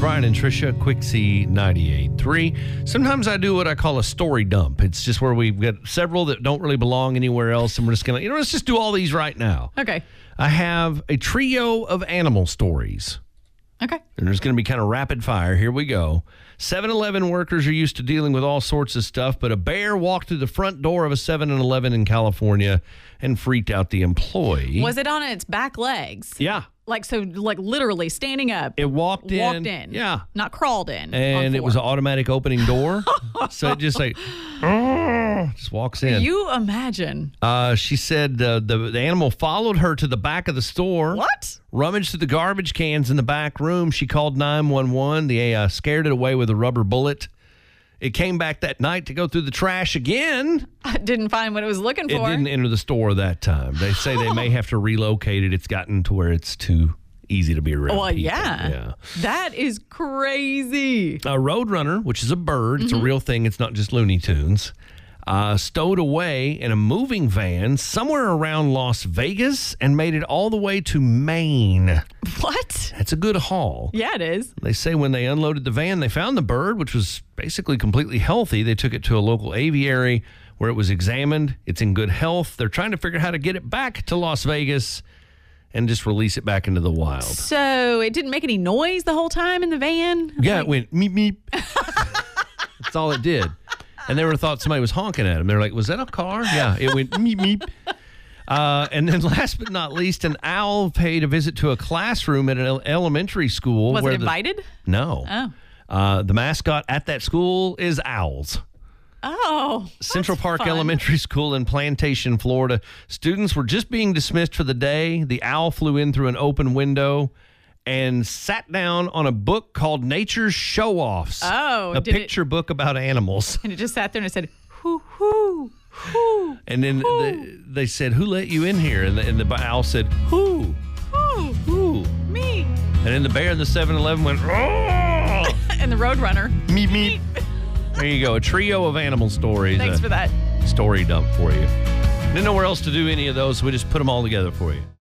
Brian and Tricia, Quixie 98.3. Sometimes I do what I call a story dump. It's just where we've got several that don't really belong anywhere else, and we're just going to, let's just do all these right now. Okay. I have a trio of animal stories. Okay. And there's going to be kind of rapid fire. Here we go. 7-Eleven workers are used to dealing with all sorts of stuff, but a bear walked through the front door of a 7-Eleven in California and freaked out the employee. Was it on its back legs? Yeah. Like literally standing up. It walked in. Walked in. Yeah. Not crawled in. And it was an automatic opening door. So it just just walks in. You imagine. She said the animal followed her to the back of the store. What? Rummaged through the garbage cans in the back room. She called 911. They scared it away with a rubber bullet. It came back that night to go through the trash again. I didn't find what it was looking for. It didn't enter the store that time. They say they may have to relocate it. It's gotten to where it's too easy to be around. Well, people. yeah. That is crazy. A roadrunner, which is a bird, it's a real thing. It's not just Looney Tunes. Stowed away in a moving van somewhere around Las Vegas and made it all the way to Maine. What? That's a good haul. Yeah, it is. They say when they unloaded the van, they found the bird, which was basically completely healthy. They took it to a local aviary where it was examined. It's in good health. They're trying to figure out how to get it back to Las Vegas and just release it back into the wild. So it didn't make any noise the whole time in the van? Yeah, it went meep, meep. That's all it did. And they would have thought somebody was honking at him. They're like, was that a car? Yeah, it went meep, meep. And then last but not least, an owl paid a visit to a classroom at an elementary school. Was it invited? No. Oh. The mascot at that school is owls. Oh, Central Park fun. Elementary School in Plantation, Florida. Students were just being dismissed for the day. The owl flew in through an open window and sat down on a book called Nature's Show-Offs. Oh, a picture book about animals. And it just sat there and it said, hoo, hoo, hoo. And then they said, who let you in here? And the owl said, who? Who? Who? Me. And then the bear in the 7-Eleven went, oh! And the Roadrunner. Meep, meep. There you go. A trio of animal stories. Thanks for that. Story dump for you. Didn't know where else to do any of those, so we just put them all together for you.